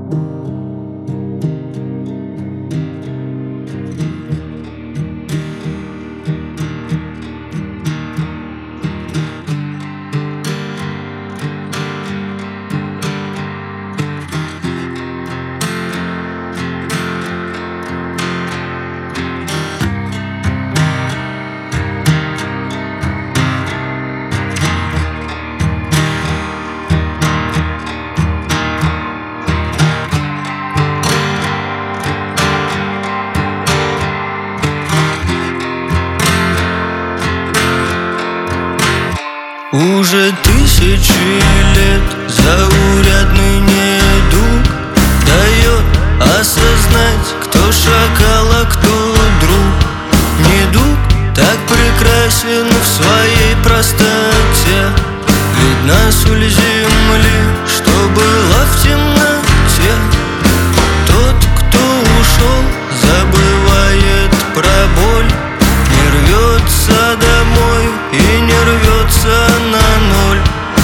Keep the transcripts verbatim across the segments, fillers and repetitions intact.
Уже тысячи лет заурядный недуг дает осознать, кто шакал, а кто друг. Недуг так прекрасен в своей простоте, видна соль земли, что была в темноте. Тот, кто ушел, забывает про боль, не рвется домой и не рвется на ноль.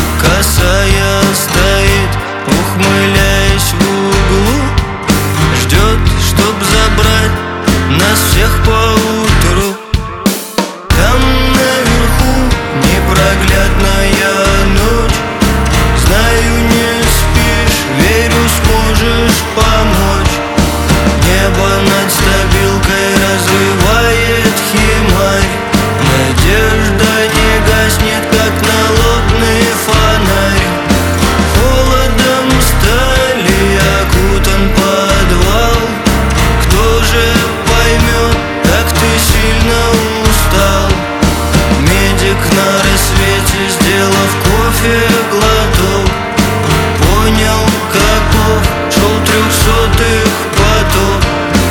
Косая стоит, ухмыляясь в углу, ждет, чтоб забрать нас всех поутру. Там наверху непроглядная ночь, знаю, не спишь, верю, сможешь помочь. Небо над стабилкой разрывает химарь, надежда не гаснет, как налобный фонарь. Холодом стали окутан подвал, кто же поймет, как ты сильно устал? Медик на рассвете, сделав кофе глоток, понял, каков шел трехсотых поток.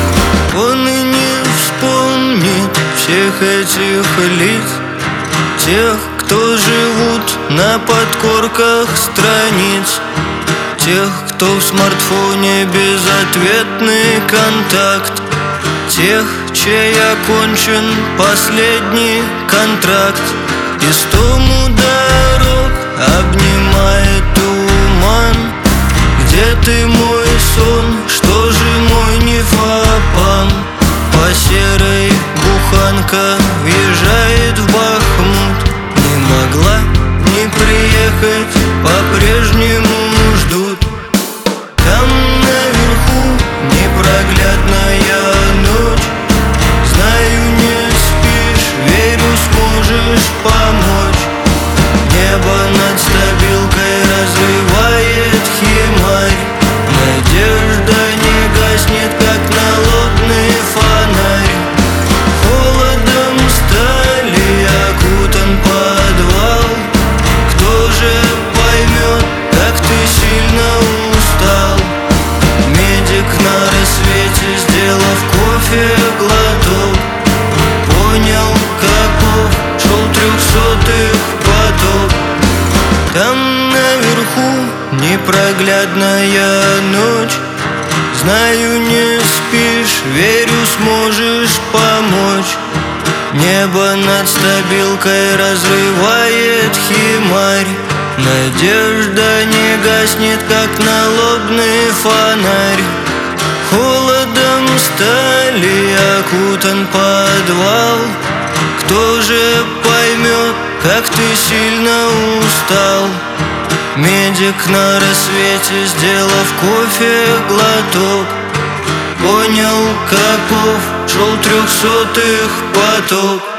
Он и не вспомнит всех этих лиц, тех, кто живут на подкорках страниц, тех, кто в смартфоне безответный контакт, тех, чей окончен последний контракт. Истому дорог обнимает туман. Где ты, мой сон? Что же мой нефапан? По серой буханка въезжает в Бахмут. Не могла не приехать, по-прежнему ждут. Там наверху непроглядная ночь, знаю, не спишь, верю, сможешь помочь. Небо над стабилкой разрывает химарь, надежда не гаснет, как налобный фонарь. Холодом стали окутан подвал, кто же поймет, как ты сильно устал? Медик на рассвете, сделав кофе глоток, понял, каков шел трехсотых поток. Там наверху непроглядная ночь, знаю, не спишь, верю, сможешь помочь. Небо над стабилкой разрывает химарь, надежда не гаснет, как налобный фонарь. Холодом стали окутан подвал, кто же поймет, как ты сильно устал? Медик на рассвете, сделав кофе глоток, понял, каков шел трехсотых поток.